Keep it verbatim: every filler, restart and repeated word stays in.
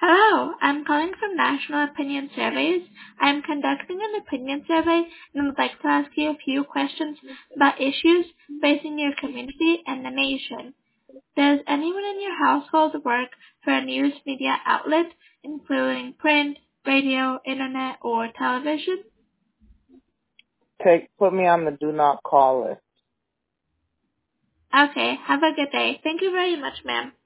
Hello, I'm calling from National Opinion Surveys. I'm conducting an opinion survey and would like to ask you a few questions about issues facing your community and the nation. Does anyone in your household work for a news media outlet, including print, radio, internet, or television? Take, put me on the do not call list. Okay, have a good day. Thank you very much, ma'am.